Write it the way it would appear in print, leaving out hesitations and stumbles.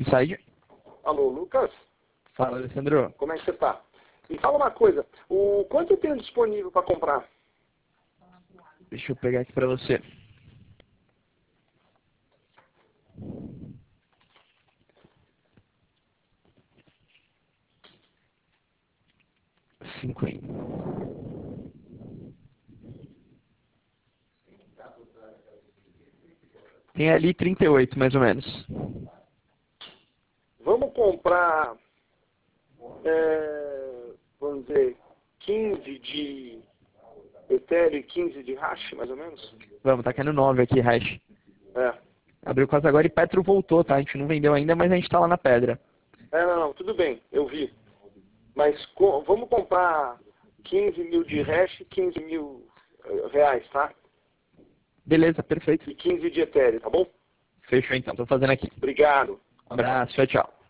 Inside. Alô, Lucas? Fala, Alessandro. Como é que você tá? Me fala uma coisa, quanto eu tenho disponível para comprar? Deixa eu pegar aqui para você. $50. Tem ali 38, mais ou menos. Vamos comprar, vamos dizer, 15 de Ethereum e 15 de Hash, mais ou menos? Vamos, tá caindo 9 aqui, hash. É. Abriu quase agora e Petro voltou, tá? A gente não vendeu ainda, mas a gente tá lá na pedra. Não, tudo bem, eu vi. Mas vamos comprar 15 mil de Hash e 15 mil reais, tá? Beleza, perfeito. E 15 de Ethereum, tá bom? Fechou então, tô fazendo aqui. Obrigado. Um abraço, tchau, tchau.